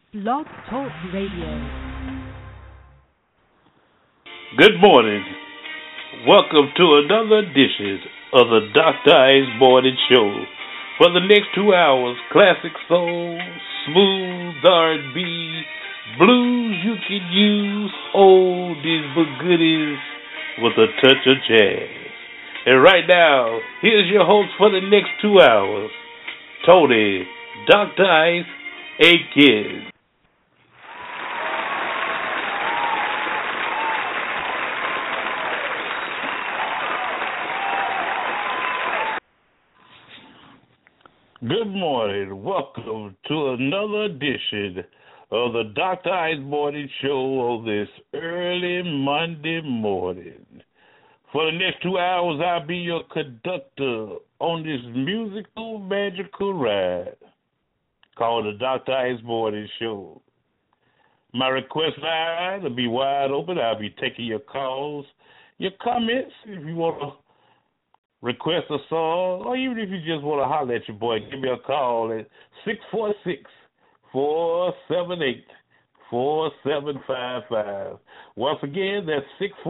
Blog Talk Radio. Good morning. Welcome to another edition of the Dr. Ice Morning Show. For the next 2 hours, classic soul, smooth R&B, blues you can use, oldies but goodies with a touch of jazz. And right now, here's your host for the next 2 hours, Tony, Dr. Ice, A-Kid. Good morning. Welcome to another edition of the Dr. Ice Morning Show on this early Monday morning. For the next 2 hours, I'll be your conductor on this musical, magical ride called the Dr. Ice Morning Show. My request line will be wide open. I'll be taking your calls, your comments, if you want to request a song, or even if you just want to holler at your boy, give me a call at 646-478-4755. Once again, that's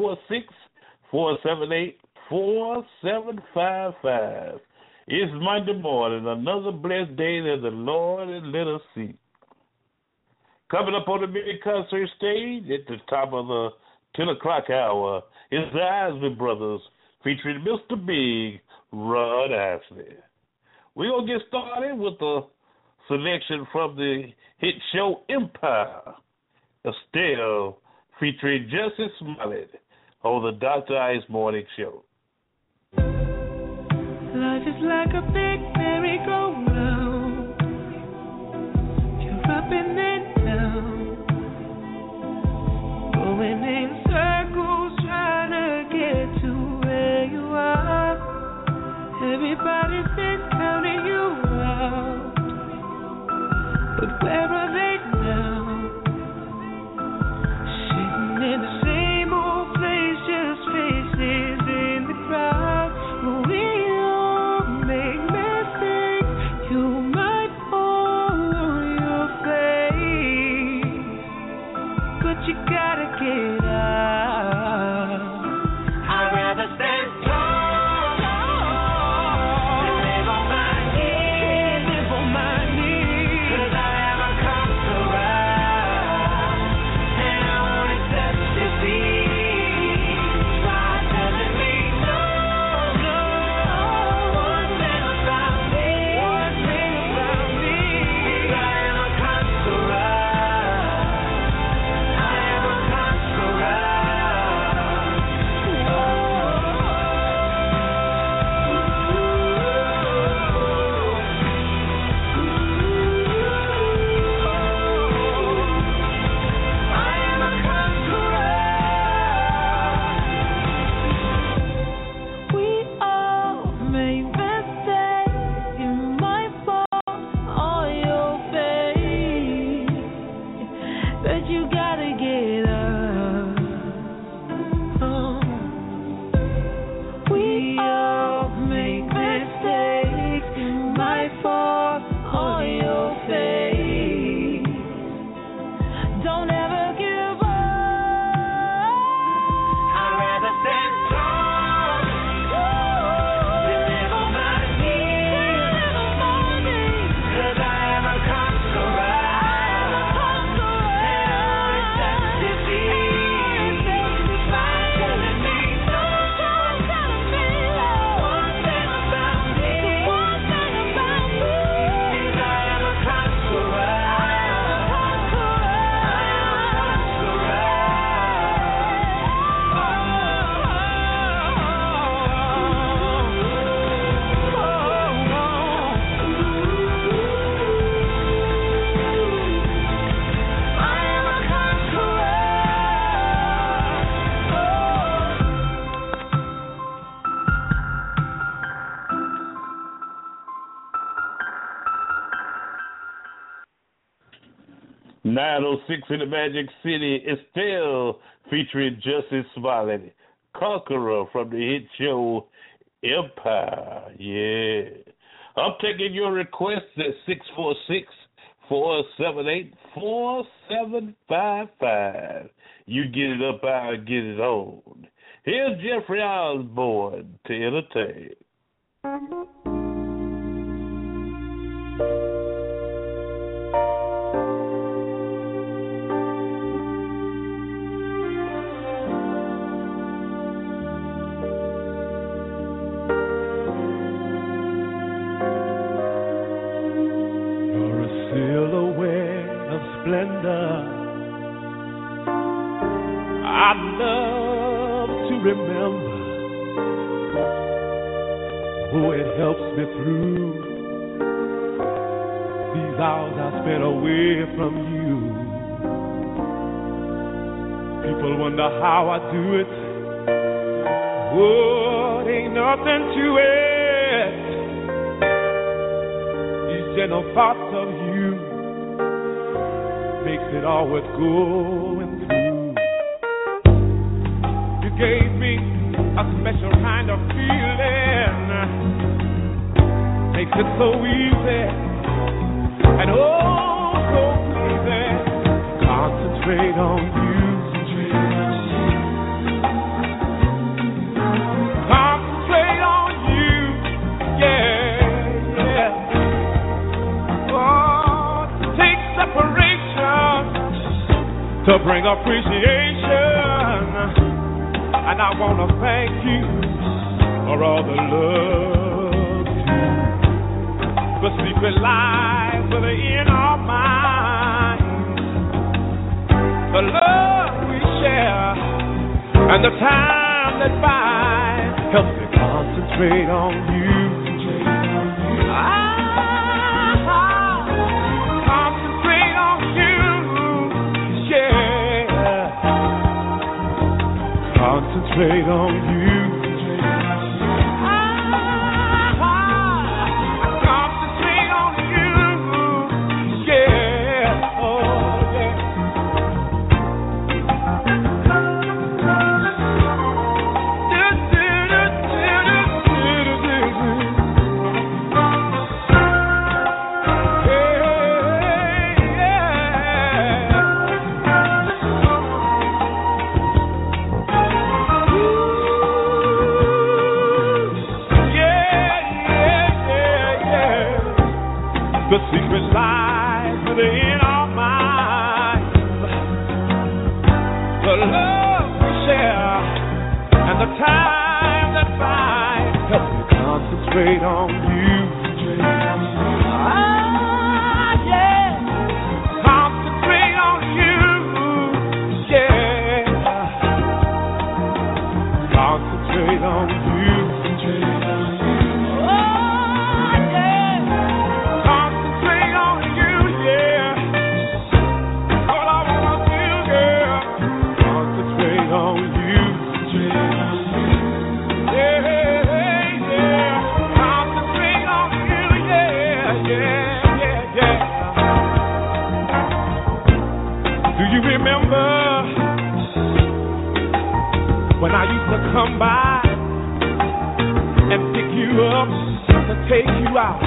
646-478-4755. It's Monday morning, another blessed day that the Lord has let us see. Coming up on the mini concert stage at the top of the 10 o'clock hour is the Isley Brothers, featuring Mr. Big, Ron Ashley. We're going to get started with a selection from the hit show Empire, Estelle, featuring Jussie Smollett on the Dr. Ice Morning Show. Life is like a big merry-go-round. You're up and then down, going in circles, trying to get to where you are. Everybody's been counting you out, but where are they now? Sitting in the same old place, just faces in the crowd. We all make mistakes. You might fall on your face, but you gotta get out. I'd rather stand tall than live on my knees, live on my knees. 'Cause I am a conqueror, and I won't accept defeat. Try telling me no, no. One thing about me, 'cause I am a conqueror. I am a conqueror. I am a conqueror. We all make mistakes. You might fall on your face, but you gotta get up. We all make mistakes. You might fall on your face. Don't ever give up. I'd rather stand tall than live on my knees. 'Cause I am a conqueror. And I accept defeat. Try telling me no. One thing about me, 'cause I am a conqueror. .906 in the Magic City, Estelle, featuring Jussie Smollett, Conqueror from the hit show Empire. Yeah. I'm taking your requests at 478-4755. You get it up, I'll get it on. Here's Jeffrey Osborne to entertain. You're a silhouette of splendor. I'd love to remember. Oh, it helps me through these hours I spent away from you. People wonder how I do it. Oh, it ain't nothing to it. These gentle thoughts of you makes it all worth going through. You gave me a special kind of feeling, makes it so easy and oh so easy to concentrate on you. Concentrate on you, yeah, yeah. Oh, take separation to bring appreciation. And I want to thank you for all the love you, the secret lies within our minds, the love we share, and the time that binds helps me concentrate on you. Concentrate on you, yeah. Concentrate on you. Concentrate on you. Yeah. Oh, yeah. The secret lies within our minds, the love we share, and the time that binds help me concentrate on you. Yeah. Concentrate on you. Yeah. Concentrate on you. When I used to come by and pick you up to take you out,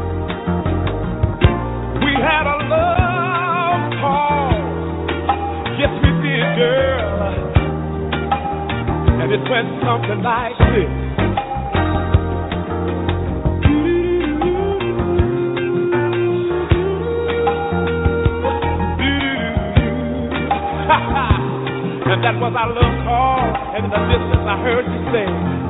we had a love call. Yes, we did, girl. And it went something like this. And that was our love call, and in the distance I heard you say,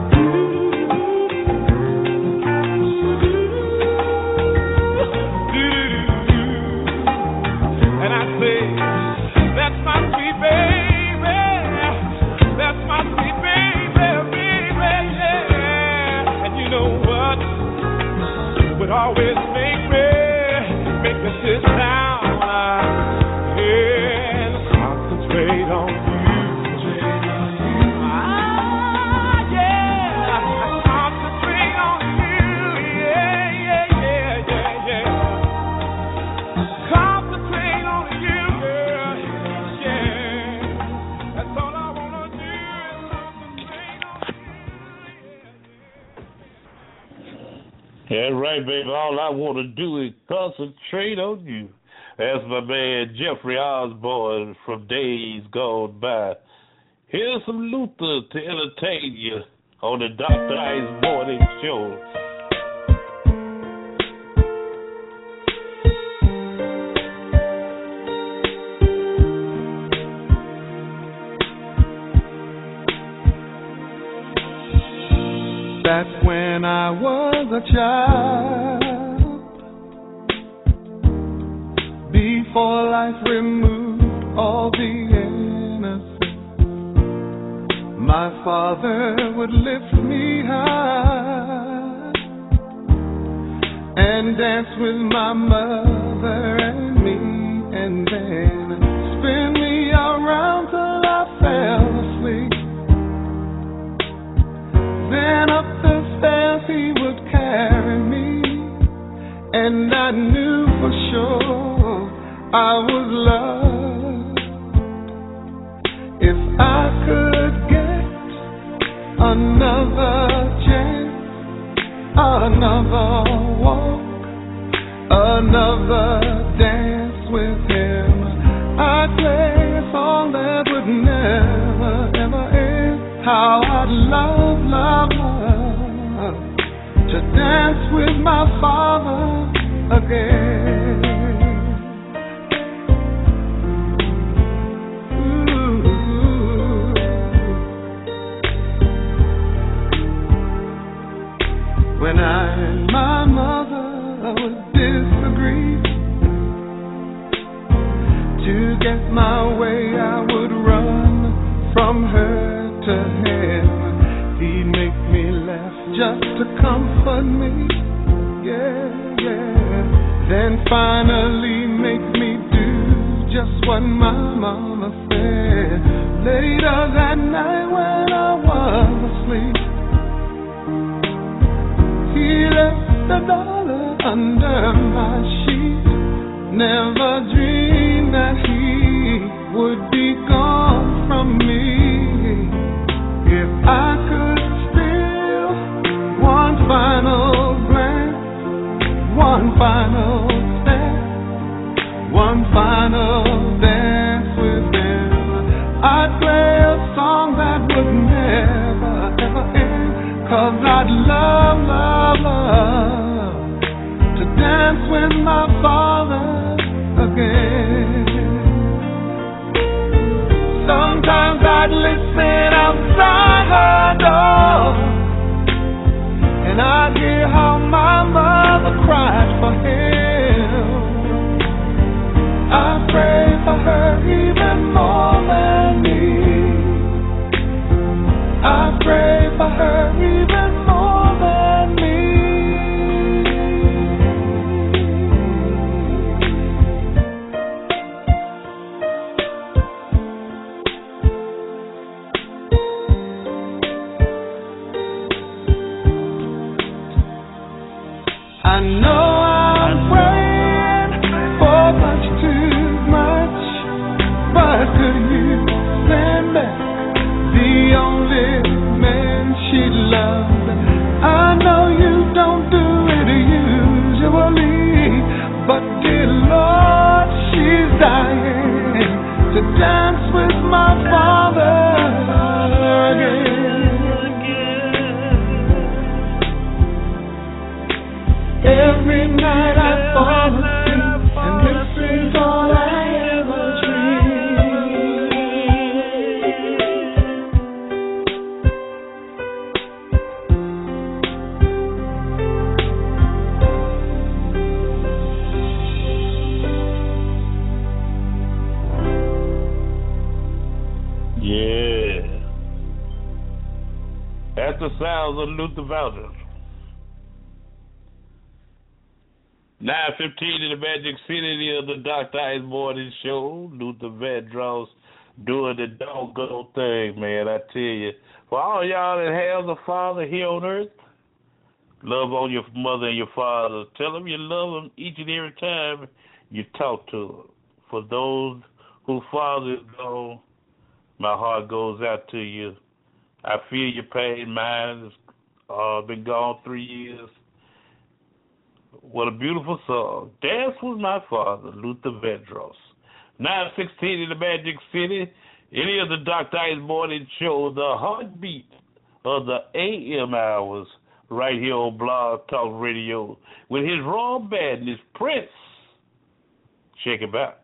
and I say, that's my sweet baby, that's my sweet baby, baby, yeah. And you know what would always make me sit down, and concentrate on you. That's right, baby. All I want to do is concentrate on you. as my man Jeffrey Osborne from days gone by. Here's some Luther to entertain you on the Dr. Ice Morning Show. Back when I was a child, before life removed all the innocence, my father would lift me high and dance with my mother and me, and then spin me around till I fell asleep. Then up the stairs he would carry me, and I knew for sure I was loved. If I could get another chance, another walk, another dance with him, I'd play a song that would never, ever end. How I'd love, love, love to dance with my father again. When I and my mother would disagree, to get my way I would run from her to him. He'd make me laugh just to comfort me, yeah, yeah. Then finally make me do just what my mama said. Later that night when I was asleep, he left the dollar under my sheet. Never dreamed that he would be gone from me. If I could steal one final glance, one final step, one final dance with him, I'd play a song that would never, ever end. 'Cause I'd love, love, love to dance with my father again. Sometimes I'd listen outside her door, and I'd hear how my mother cried for him. I pray for her even more than me. I pray for her even more than me. I know I'm praying for much too much, but could you send back the only man she loved? I know you don't do it usually, but dear Lord, she's dying to dance with my father again. Every night I fall asleep, and this is all I ever dream. Yeah. That's the sounds of Luther Vandross. 9:15 in the Magic City of the Dr. Ice Morning Show. Luther Vandross doing the doggone thing, man. I tell you. For all y'all that have a father here on earth, love on your mother and your father. Tell them you love them each and every time you talk to them. For those whose father is gone, my heart goes out to you. I feel your pain. Mine has been gone 3 years. What a beautiful song. Dance with My Father, Luther Vandross. 9:16 in the Magic City. It is the Dr. Ice Morning Show, the heartbeat of the AM hours, right here on Blog Talk Radio, with his raw badness, Prince. Check him out.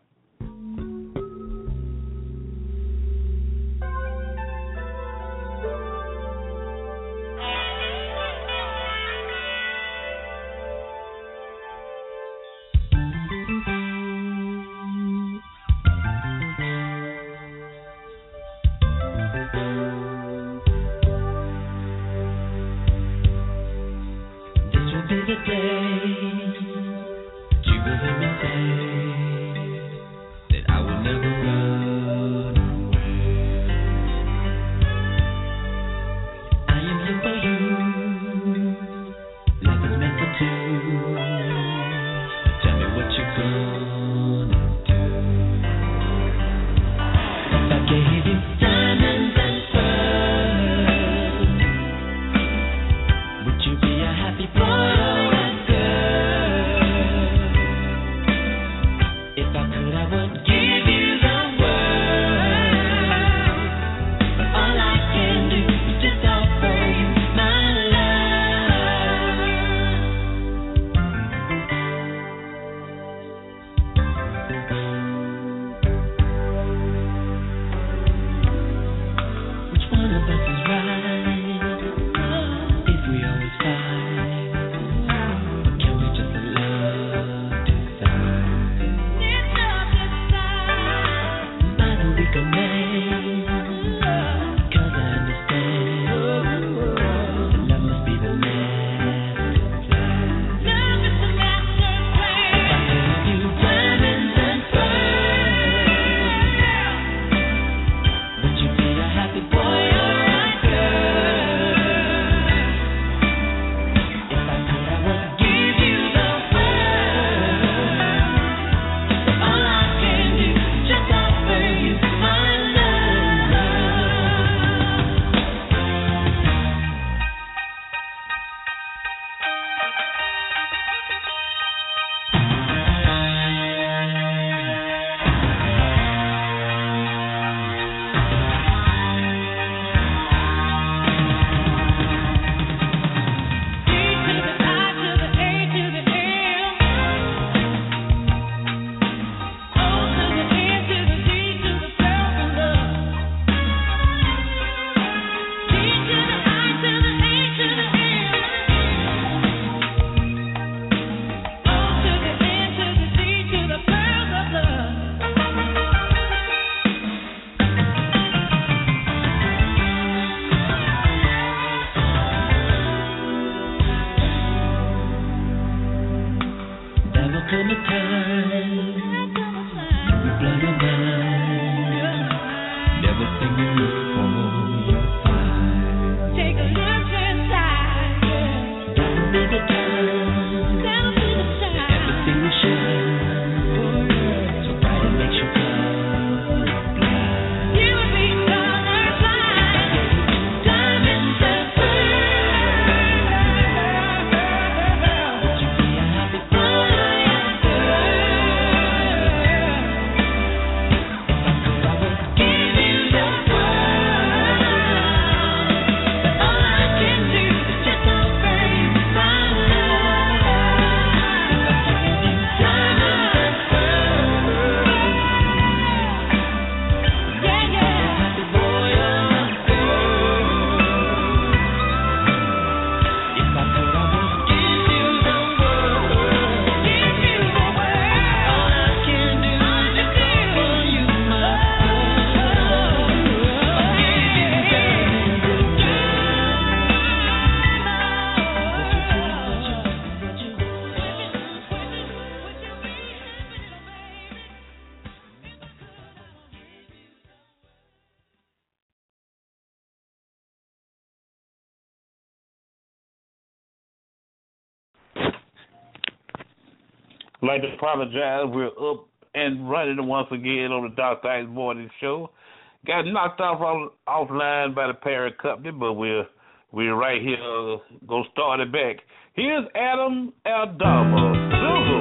I'd like to apologize. We're up and running once again on the Dr. Ice Morning Show. Got knocked offline by the parent company, but we're We're right here, gonna start it back. Here's Adam Aldama, Zulu.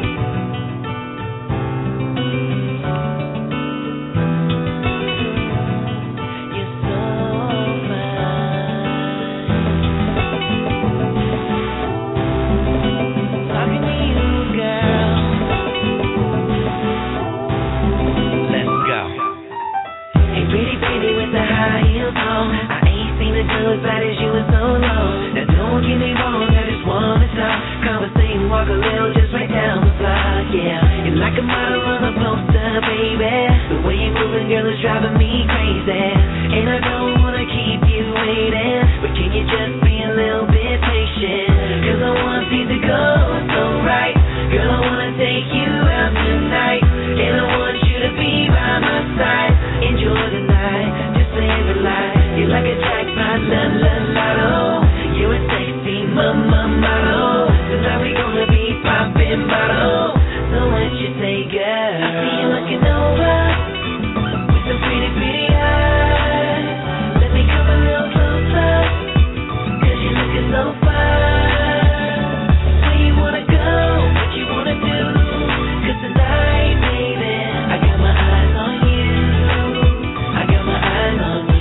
As bad as you in so long. Now don't get me wrong, I just wanna talk. Conversation, walk a little just right down the block, yeah. You're like a model on a poster, baby. The way you moving, girl, is driving me crazy. And I don't wanna keep you waiting, but can you just be a little bit patient? Cause I want things to go so right. Girl, I wanna take you out tonight. And I want you to be by my side. Enjoy the night, just live a life. You're like a jackpot, lotto. You're a sexy model. Tonight we gonna be popping bottles. So what you say, girl? I see you looking over with some pretty eyes. Let me come a little closer, cause you're looking so fine. Where you wanna go? What you wanna do? Cause tonight, baby, I got my eyes on you. I got my eyes on you.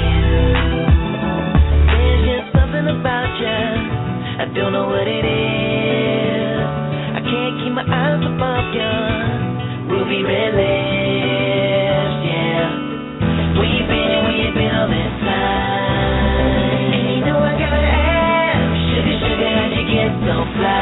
About you, I don't know what it is. I can't keep my eyes above you. Ruby red lips, yeah. Where you been all this time? And you know I gotta ask, sugar, how'd you get so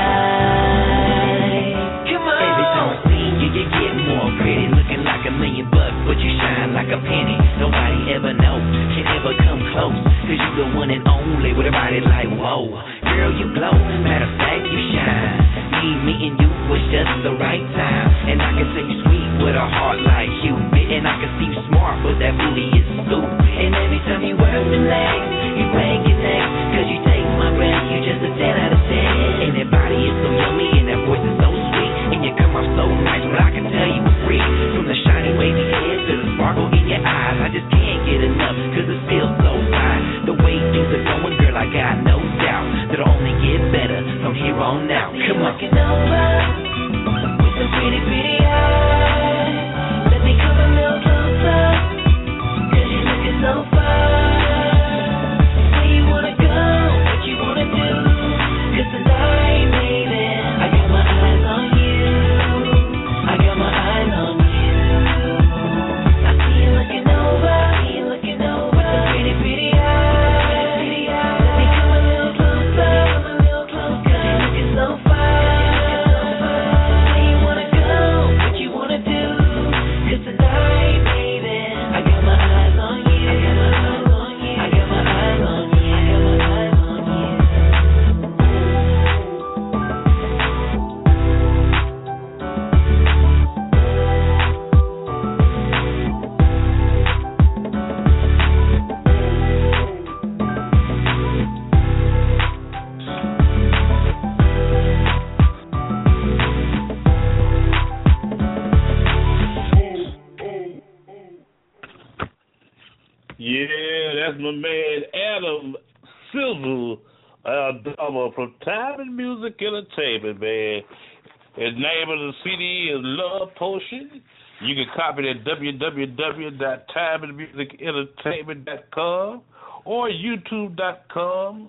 fly? Come on. Every time I see you, you get more pretty, looking like $1,000,000, but you shine like a penny. Nobody ever knows, can ever come close. Cause you the one and only with a body like, whoa. Girl, you glow, matter of fact, you shine. Me and you was just the right time. And I can say you sweet with a heart like Cupid. And I can see you smart, but that booty is stupid. And every time you work the legs, you break your neck. Cause you take my breath, you just a 10 out of 10. And that body is so yummy, and that voice is so sweet. And you come off so nice, but I can tell you were free. From the shiny wavy head to the sparkle in your eyes, I just can't get enough, cause it feels so fine. The way things are going, girl, I got no doubt that'll only get better from here on out. Come on. Looking over with some pretty eyes. Let me come a little closer, cause you're looking so fine. Where you wanna go? What you wanna do? Cause tonight, baby, I got my eyes on you. I got my eyes on you. I see you looking over. With some pretty eyes. Let me come a little closer, cause you're looking so fine. Where you wanna go? What you wanna do? Cause tonight, baby, I got my eyes on you. I got my eyes on you. I got my eyes on you. Yeah, that's my man Adam Sizzle Aldama from Time and Music Entertainment, man. The name of the CD is Love Potion. You can copy it at www.timeandmusicentertainment.com or youtube.com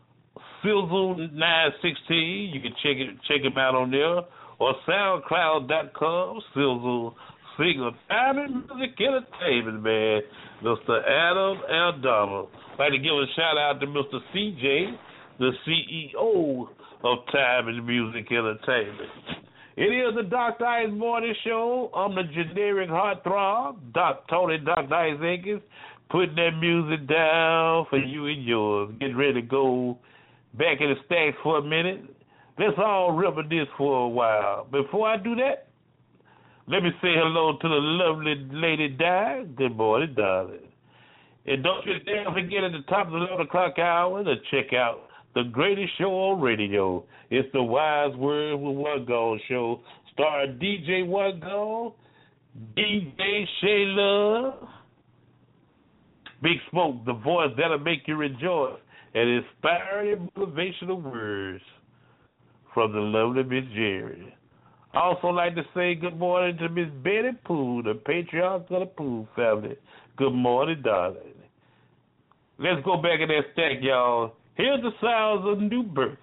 Sizzle916. You can check him out on there, or soundcloud.com Sizzle Singer. Time and Music Entertainment, man. Mr. Adam Aldama. I'd like to give a shout out to Mr. CJ, the CEO of Time and Music Entertainment. It is the Dr. Ice Morning Show. I'm the generic heartthrob, Tony Dr. Ice Akins, putting that music down for you and yours. Get ready to go back in the stacks for a minute. Let's all reminisce for a while. Before I do that, let me say hello to the lovely Lady Di. Good morning, darling. And don't you dare forget at the top of the 11 o'clock hour to check out the greatest show on radio. It's the Wise Words with One Gone show, starring DJ One Gone, DJ Shay Love, Big Smoke, the voice that'll make you rejoice. and inspiring motivational words from the lovely Miss Jerry. I also like to say good morning to Miss Betty Pooh, the patriarch of the Pooh family. Good morning, darling. Let's go back in that stack, y'all. Here's the sounds of new birth.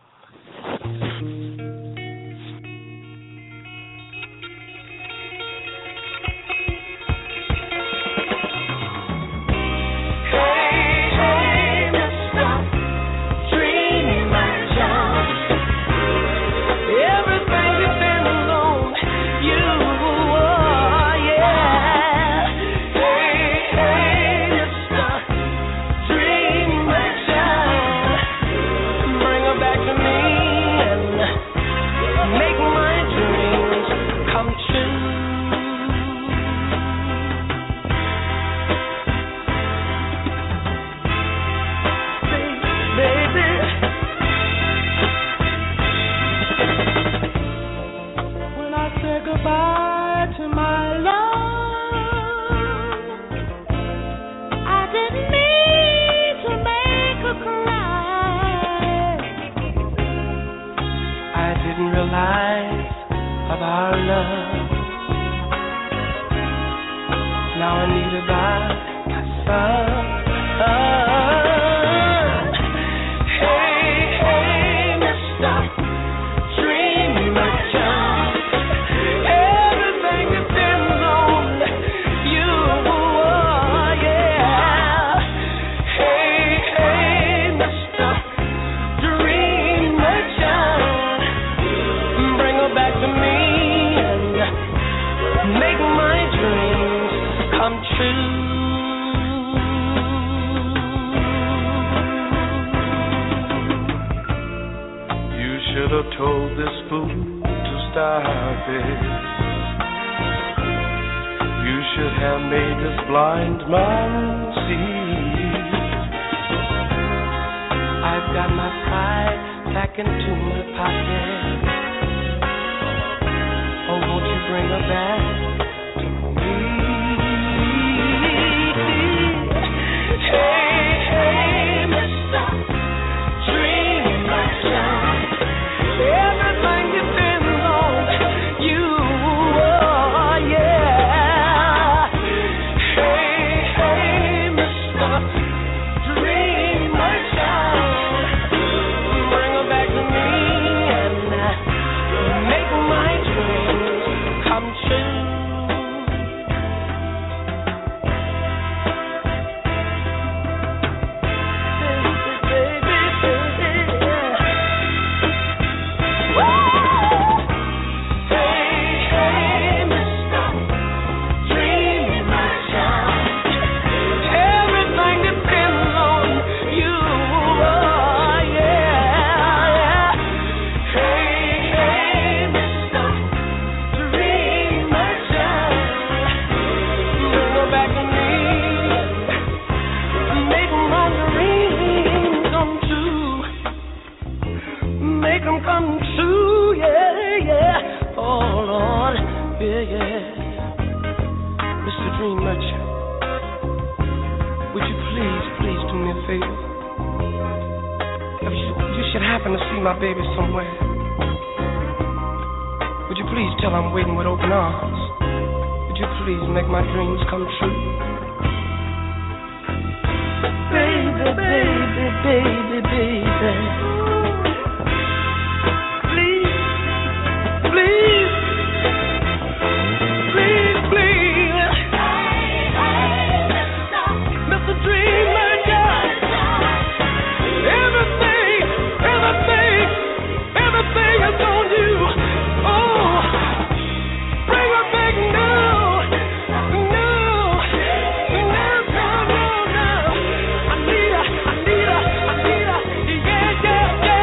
Yeah.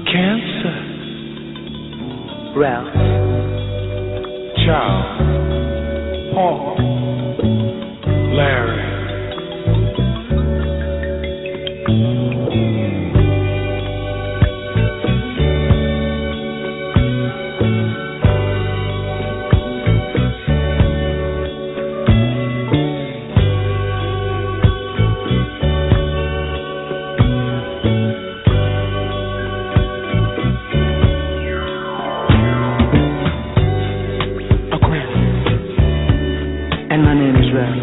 Cancer. Ralph. Charles. Paul. Larry. And my name is Ralph.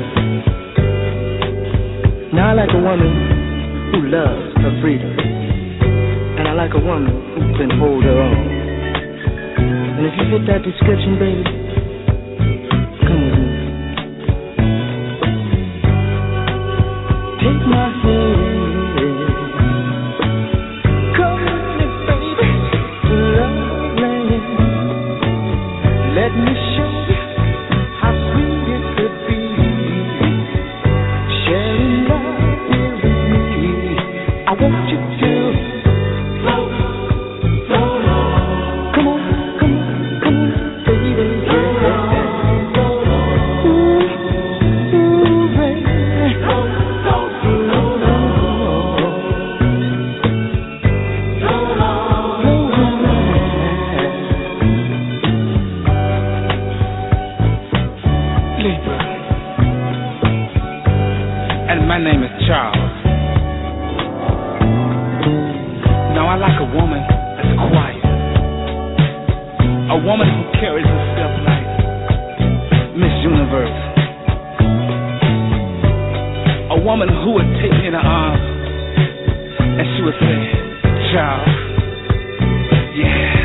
Now I like a woman who loves her freedom. And I like a woman who can hold her own. And if you fit that description, baby, come with me. Take my hand. Come with me, baby, to love land. Let me show you how sweet it could be. Sharing love here with me. I want you to float, float on. Come on, come on, come on, baby. Float on, float on. Ooh, ooh, baby. Float, float, float on. Float on, float on. Libra. And my name is Charles. Now I like a woman that's quiet. A woman who carries herself like Miss Universe. A woman who would take me in her arms and she would say, Charles, yeah.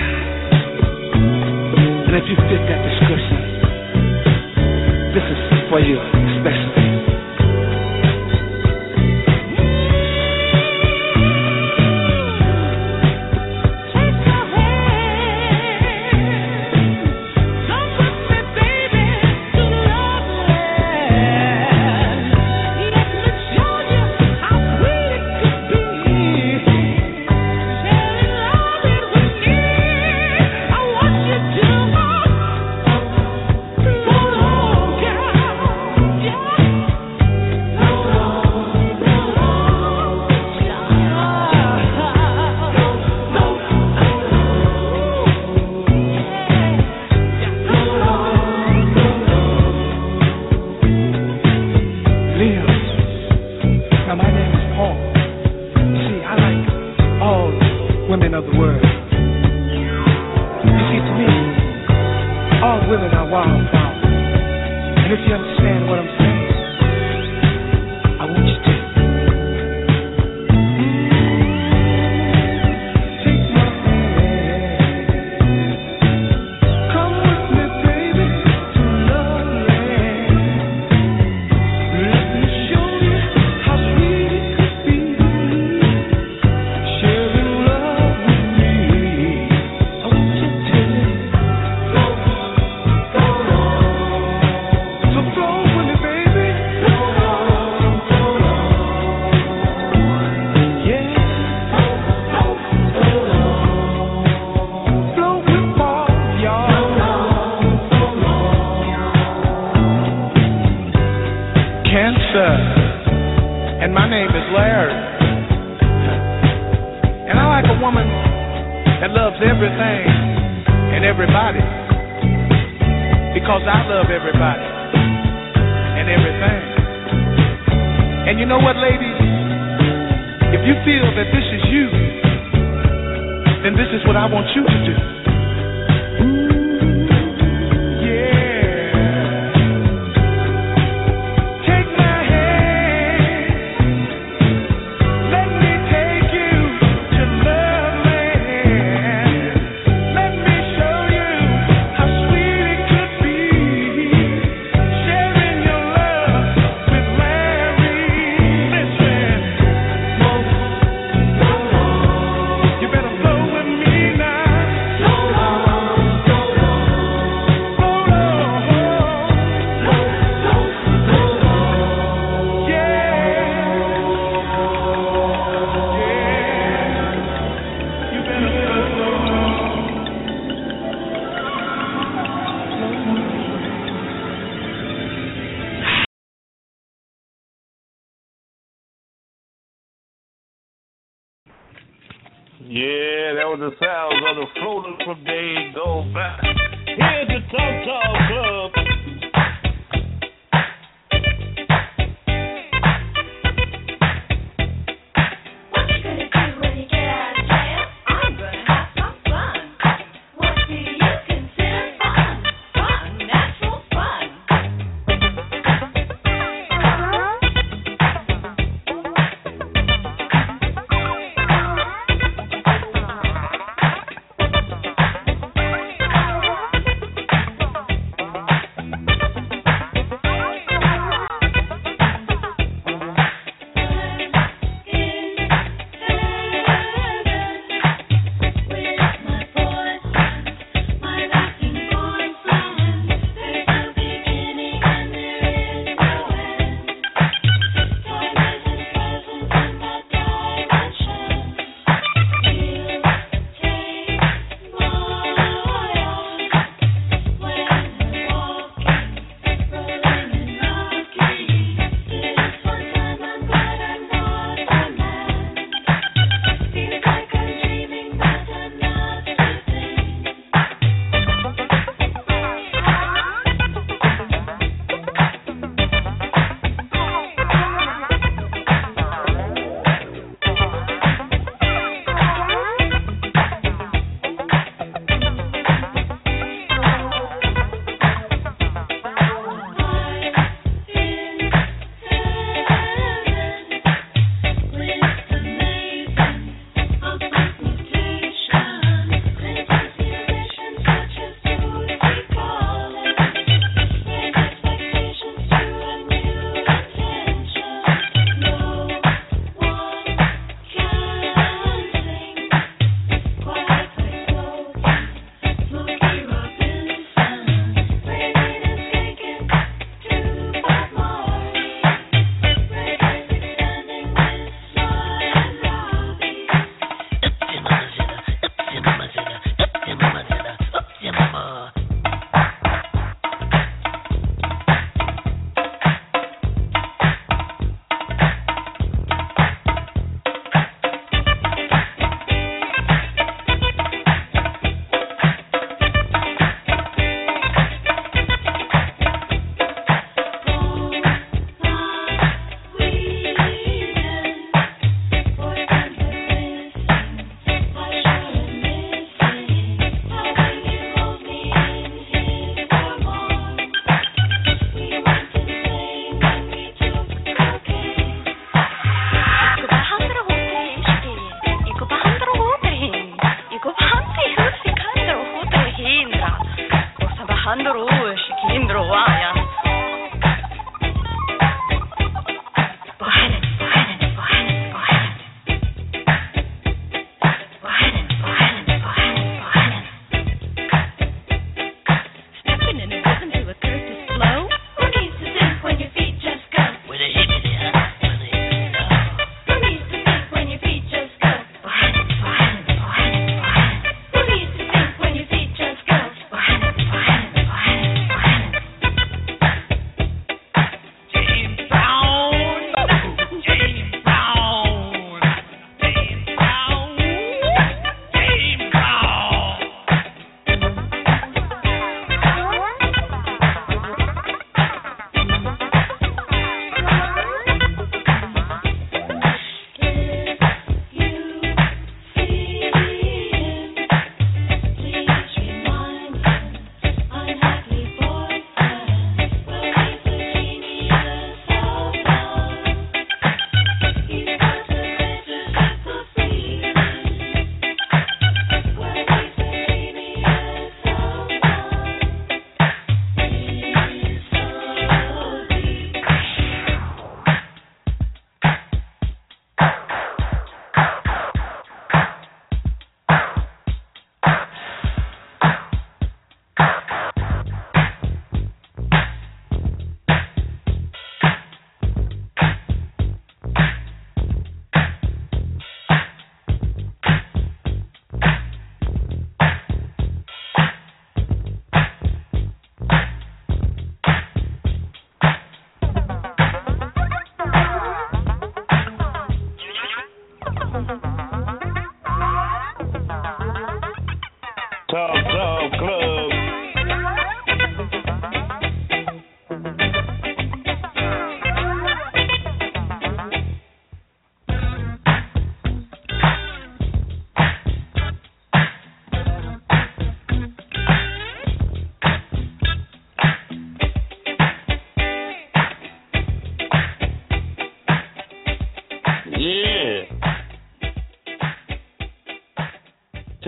And if you fit that description, this is for you, especially. Leo. Now my name is Paul. See, I like all women of the world. You see, to me, all women are wildflowers. And if you understand what I'm saying, I want you to. Take my hand. Come with me, baby, to love land. Let me show you how sweet it could be. Sharing love with me. I want you to float, float on. So float with me, baby. Float on, float on. Yeah. Float, float on. Float with Paul, y'all. Cancer. And my name is Larry. And I like a woman that loves everything and everybody. Because I love everybody and everything. And you know what, ladies? If you feel that this is you, then this is what I want you to do. Yeah. Take my hand. Let me take you to love land. Let me show you how sweet it could be. Sharing your love with Larry. Listen. You better flow with me now. Yeah, that was the sounds of the floaters from days gone by. Here's the Talk Talk Club. What you gonna do when you get out of jail? I'm gonna have some fun. What do you consider fun? Fun, natural fun.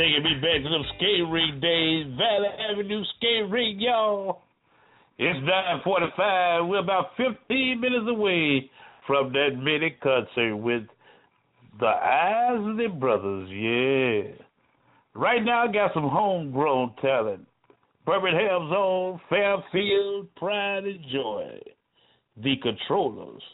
taking me back to them skate ring days, Valley Avenue skate ring, y'all. It's 9:45. We're about 15 minutes away from that mini concert with the Isley Brothers, yeah. Right now, I got some homegrown talent. Birmingham's own Fairfield, Pride and Joy, the Controllers.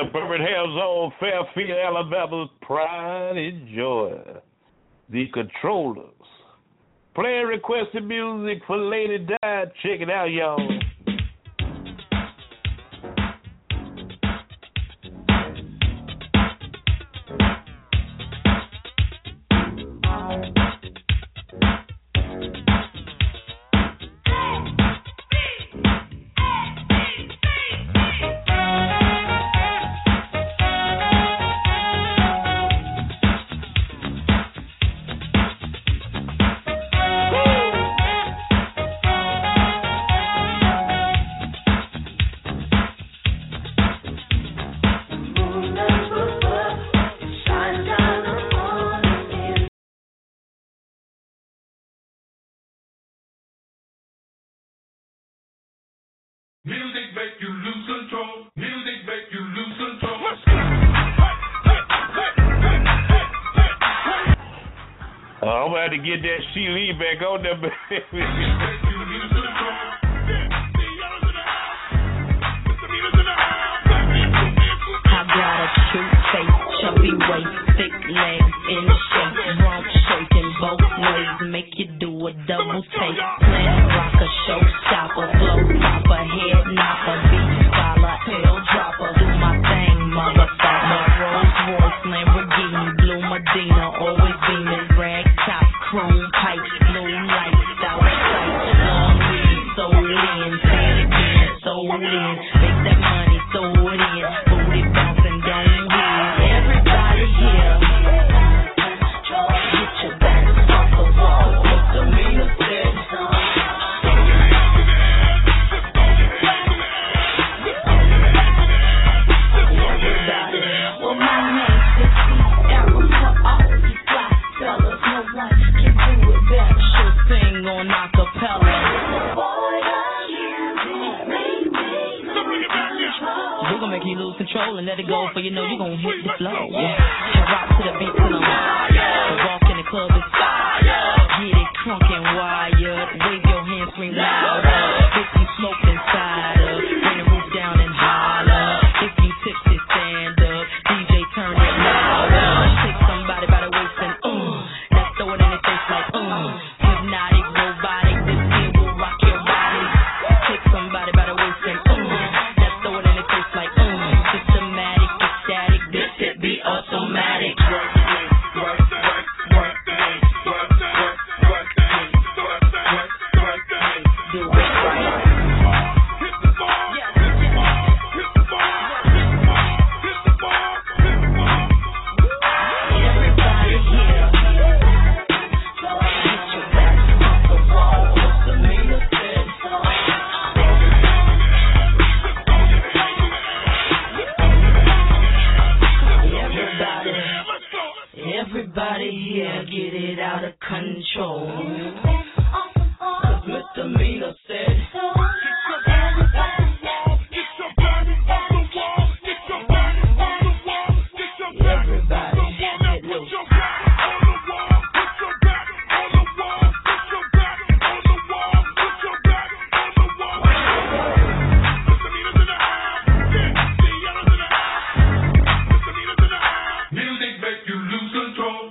Birmingham's own Fairfield, Alabama's pride and joy. The Controllers. Playing requested music for Lady Di. Check it out, y'all. Music make you lose control. Music make you lose control. I'm about to get that Sheila back on there, baby. I got a cute face, chubby waist, thick legs in shape, rump shaking both ways, make you do a double take. Plant rocker, showstopper, flow topper, head knocker, beat scholar, tail dropper. Do my thing, motherfucker. Rolls Royce, Lamborghini, Blue Medina, always beaming, rag top, chrome pipes, blue lights, out of sight. Long weed, sold in, say it again, sold in, make that money, sold in, booty bouncing, don't hear. Everybody here, get your back off the wall, what the meter said. Well, my name's 50 arrows for all you fly fellas. No one can do it better. She'll sing on acapella. We're gonna make you lose control and let it go, for you know you're gonna hit the flow. I rock to the beat till I'm wired. Walk in the club is fire. Get it crunk and wired. Wave your hands, scream louder. If you smoke inside of, bring the roof down and holler. If you tipsy, stand up. DJ, turn it louder. Take somebody by the waist and let's throw it in their face like hypnotic, robotic. This here will rock your body. Take somebody by the waist and let's throw it in their face like systematic, ecstatic. This it be automatic. Do it right. Everybody here, get your back off the wall. What's the meter said? Everybody here, get it out of control. 'Cause Mr. Meter said. Everybody, get loose. Music make you lose control.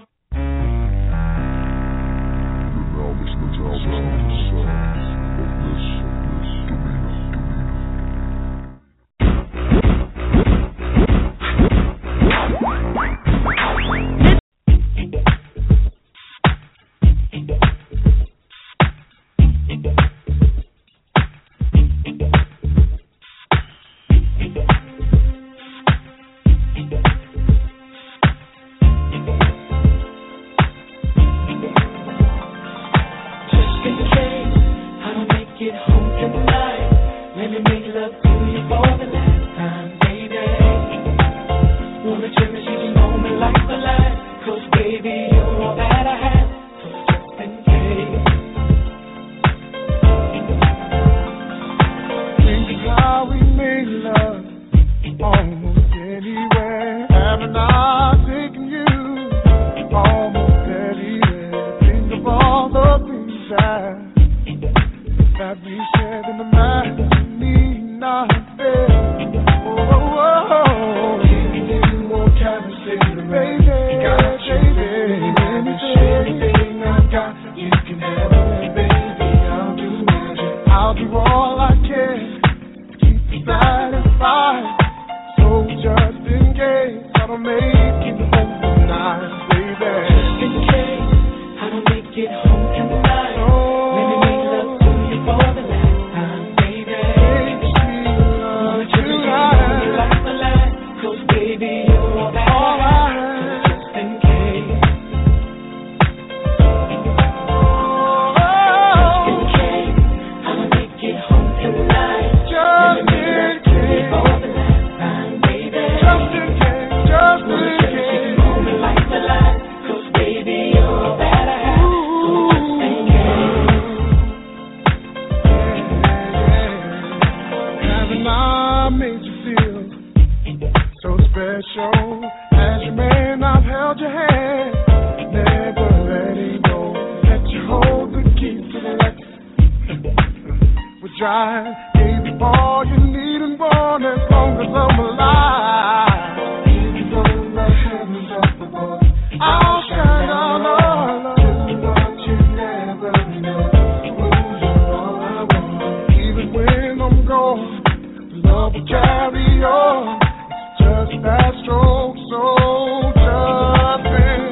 That we shared in the night, me not there. Oh, oh, oh. dry. Gave you all you need and want as long as I'm alive. Even though the heavens up above, I'll shine on all love. But you never know who's all I want. Even when I'm gone, love will carry on. It's just that stroke, so just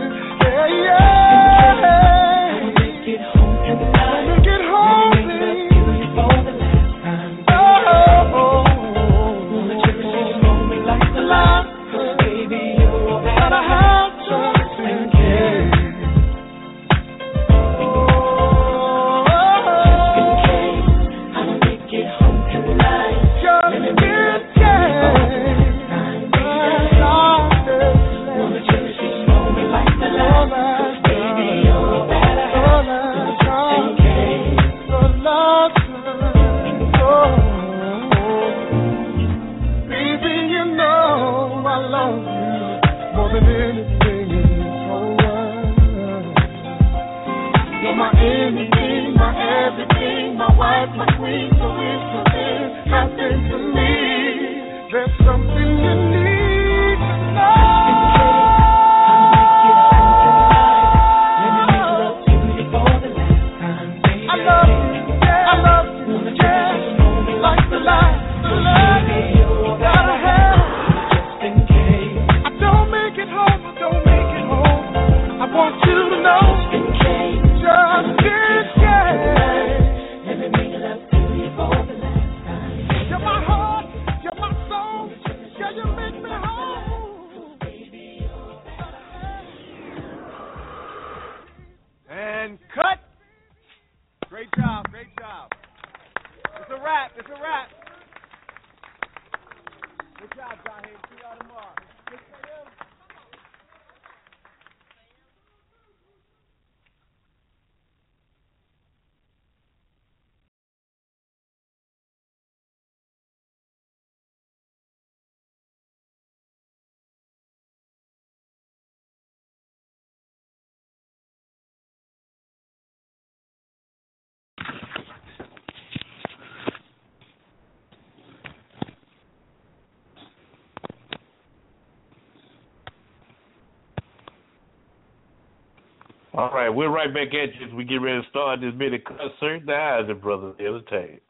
All right, we're right back at you as we get ready to start this minute concert. The Isaac Brothers Entertainment.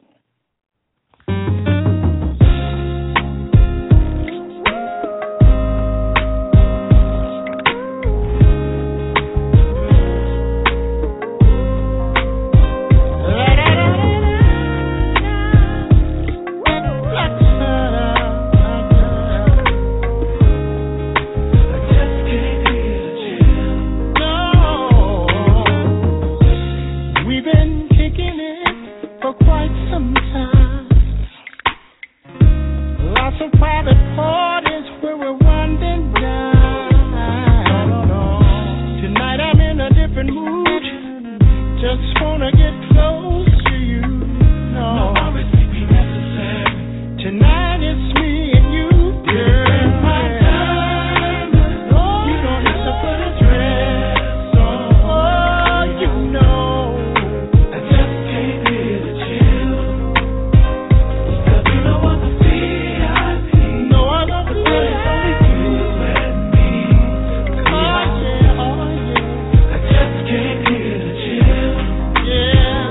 Yeah.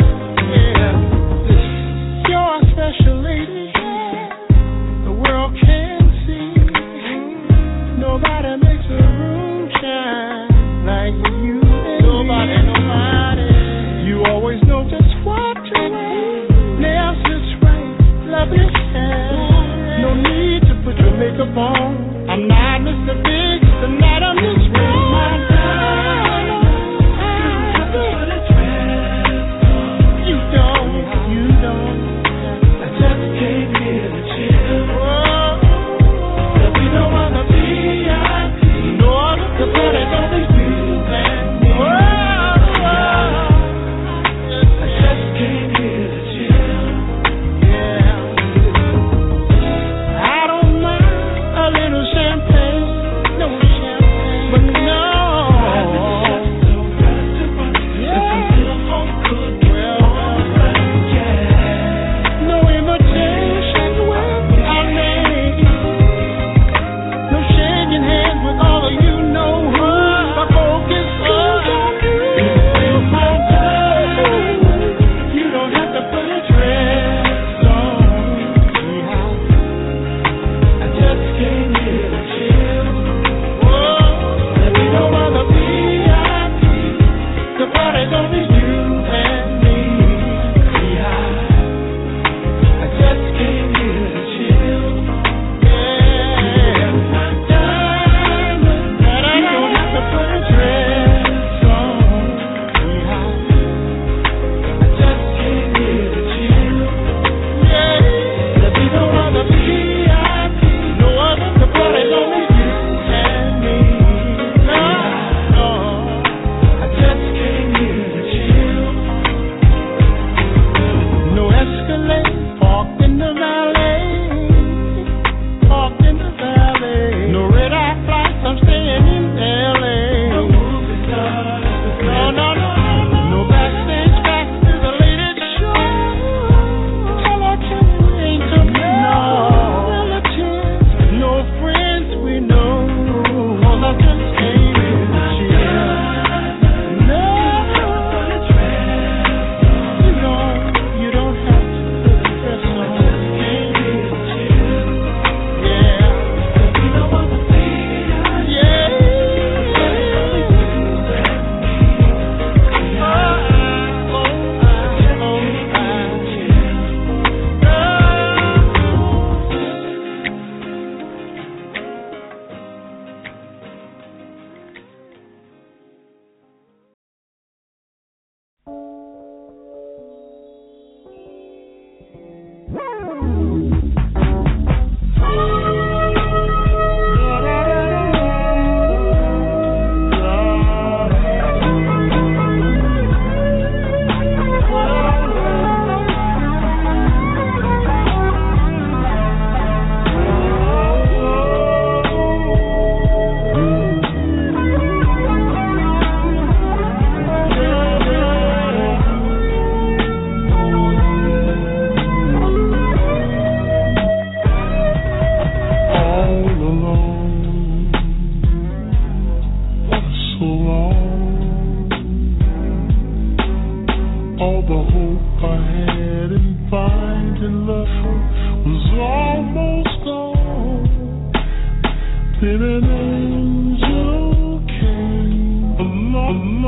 All the hope I had in finding love was almost gone. Then an angel came along.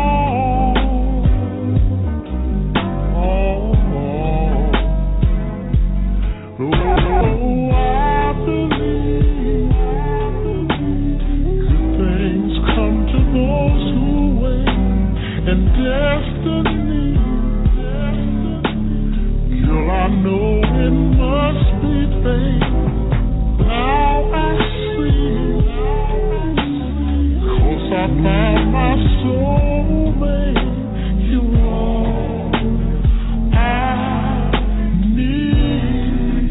Oh, I believe good things come to those who wait, and destiny. Girl, I know it must be fate. Now I see, 'cause I found my soulmate. You are I need.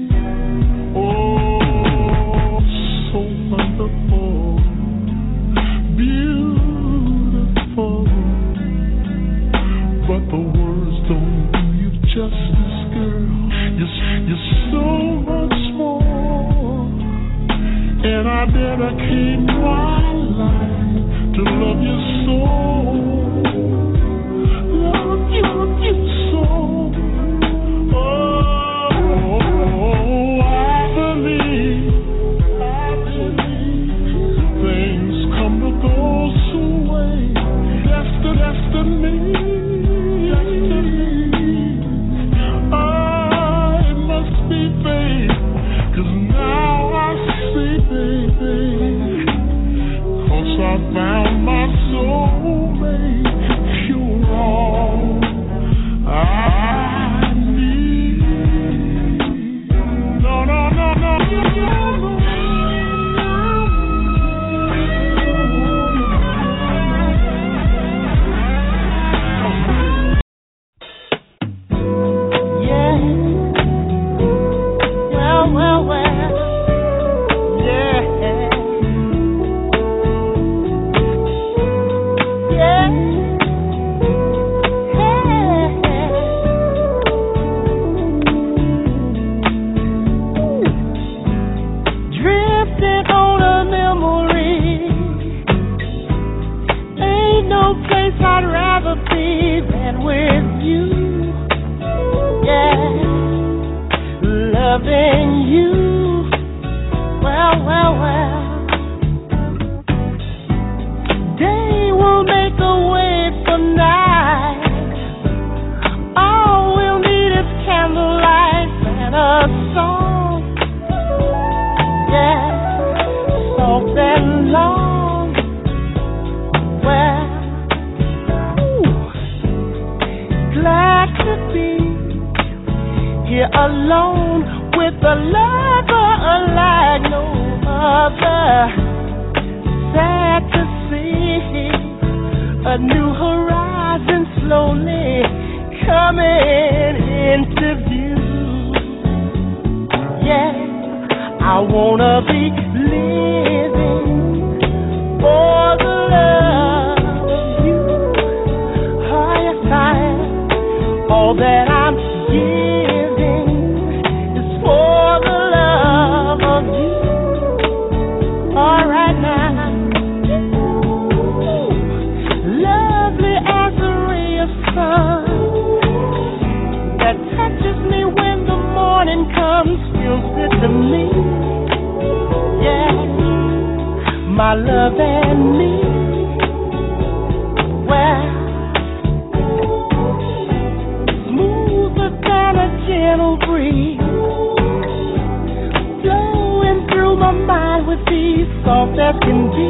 Oh, so wonderful, beautiful, but the words don't do you justice, girl. You're so much more, and I dedicate my life to love you so, love you so. Oh, I believe things come to those who wait. Destiny. It must be fate, 'cause now I see, baby, 'cause I found my soulmate. You're all I need. No. Drifting on a memory. Ain't no place I'd rather be than with you. Yeah, loving you. Well. Day will make a way for night. All we'll need is candlelight and a song. Yeah, soft and long. Well, glad to be here alone with a lover like no other. Sad to see a new horizon slowly coming into view. Yeah, I wanna be living for the love of you. Oh, yes, I am. All that I'm giving is for the love of you. All right now, lovely as a ray of sun that touches me when the morning comes, feels good to me. Yeah, my love and me. Well, smoother than a gentle breeze, flowing through my mind with ease, soft as can be.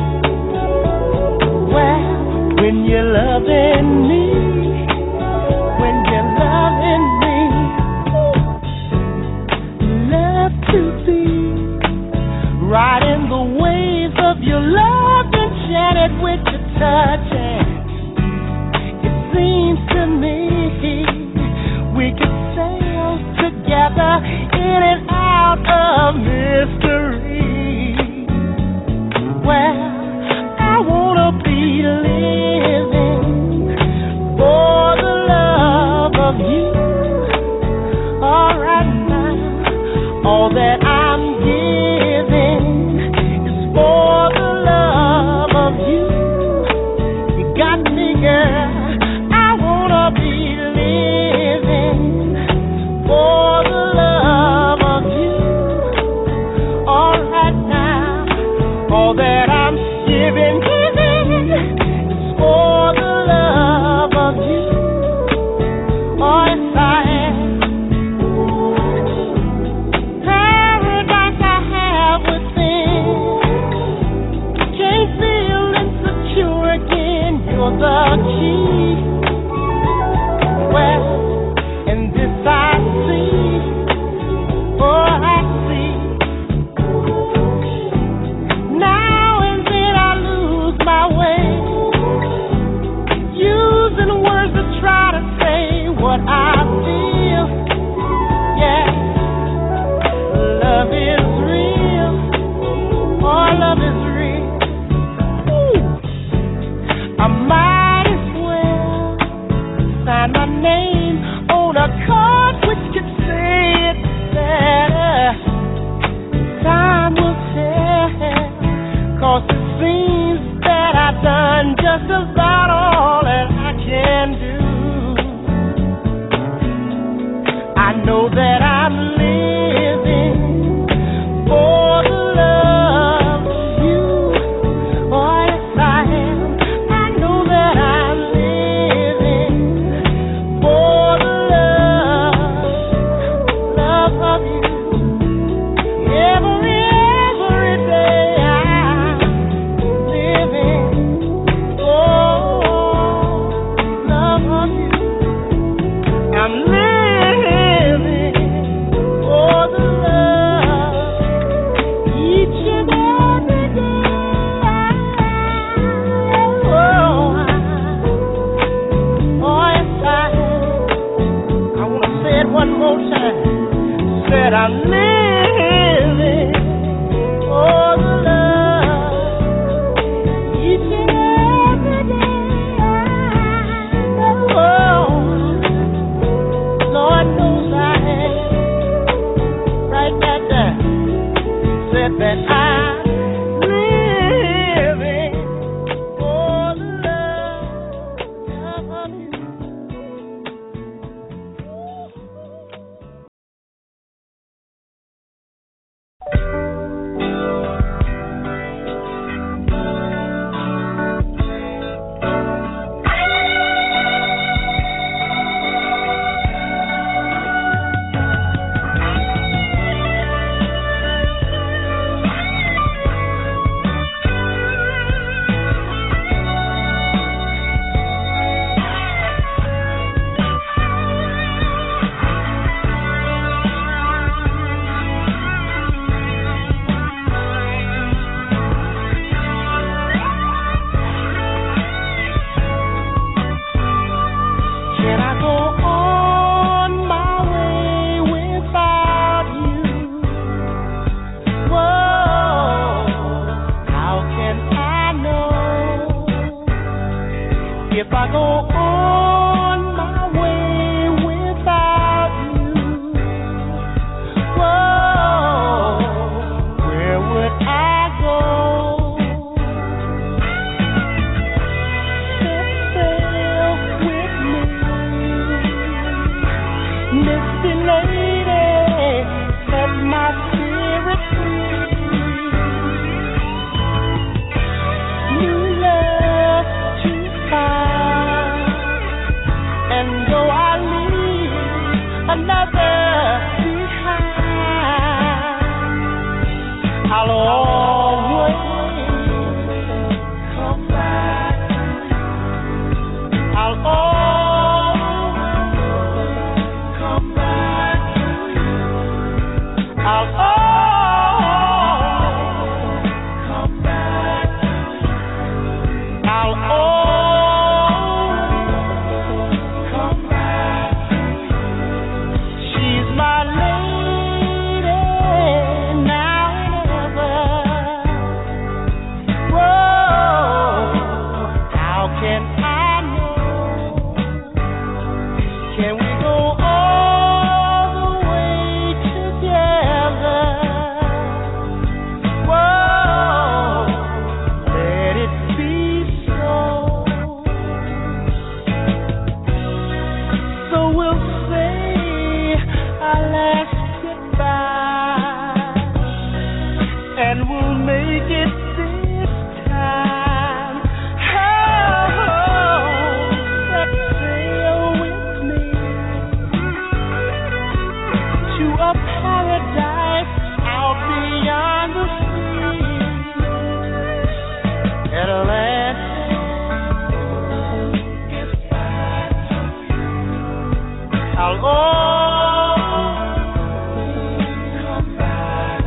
Well, when you're loving me, when you're loving me, love to be riding the waves of your love, enchanted with your touch. And it seems to me we could sail together in and out of mystery. Well, I wanna be living words to try to say what I feel. Yeah, love is real. Oh, love is real. Ooh. I might as well sign my name on a card which could say it better. Time will tell, 'cause it seems that I've done just about all that I can do. I know that I'm living for the love of you. Oh, yes, I am. I know that I'm living for the love of you. Every day I'm living for love of you. I'm living for the love each and every day. Oh, yes, I am. I want to say it one more time. Said I'm living for the love each and every day. Oh, Lord knows I am. Right back there. Said that I'm living for the love of you. Can I go on my way without you? Whoa, how can I know if I go on my way without you? Whoa, where would I go? Set sail with me, Misty lady, set my spirit free. New love to find, and though I leave another behind, I'll always come back. I'll always come back. I'll always come back. I'll always come back. She's my lady now and ever. Whoa, how can I know? Can we go all the way together? Whoa, let it be so. So we'll say our last goodbye, and we'll make it this time. Oh, set sail with me to a paradise out beyond the sea. Atlantis, I'll always come back.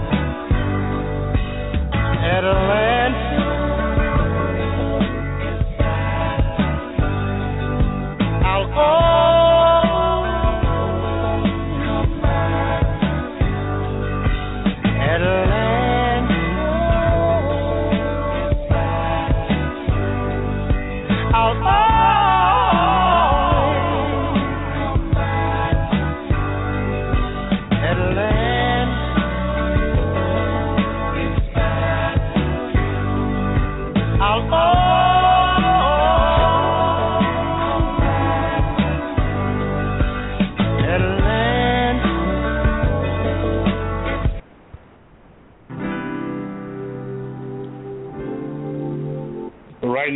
Atlantis,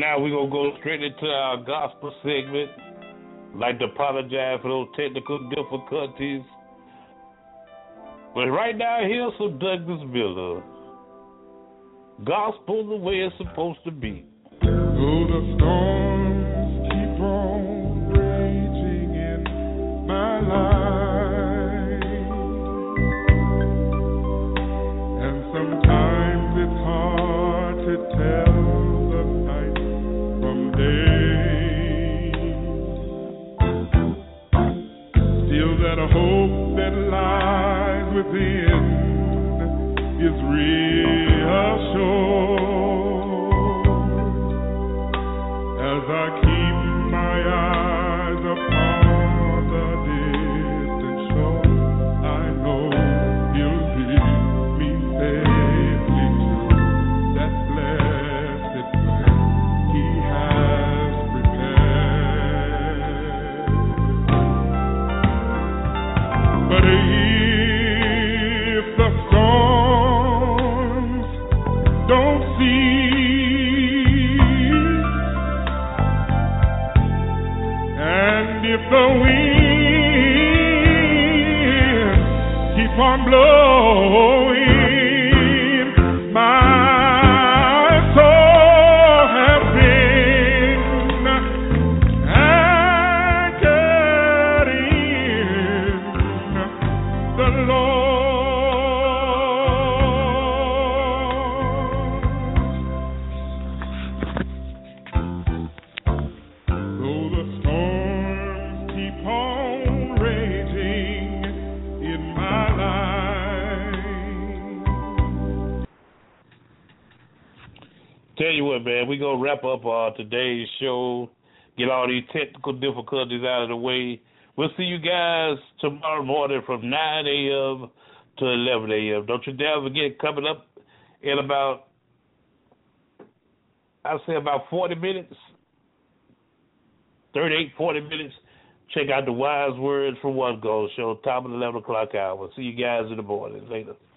now we're going to go straight into our gospel segment. I'd like to apologize for those technical difficulties. But right now, here's some Douglas Miller. Gospel the way it's supposed to be. Though the storms keep on raging in my life, and sometimes it's hard to tell the night from day. Still, that hope that lies within is reassured as I keep my eyes upon the distant shore. I know He'll lead me safely to that blessed place He has prepared. But if the storms don't cease, and if the winds keep on blowing, my soul has been anchored in the Lord. Though the storms keep on raging in my life. Tell you what, man, we're going to wrap up today's show, get all these technical difficulties out of the way. We'll see you guys tomorrow morning from 9 a.m. to 11 a.m. Don't you dare forget, coming up in about, I'd say about 40 minutes, 38, 40 minutes, check out the Wise Words from One Gold show, top of the 11 o'clock hour. See you guys in the morning. Later.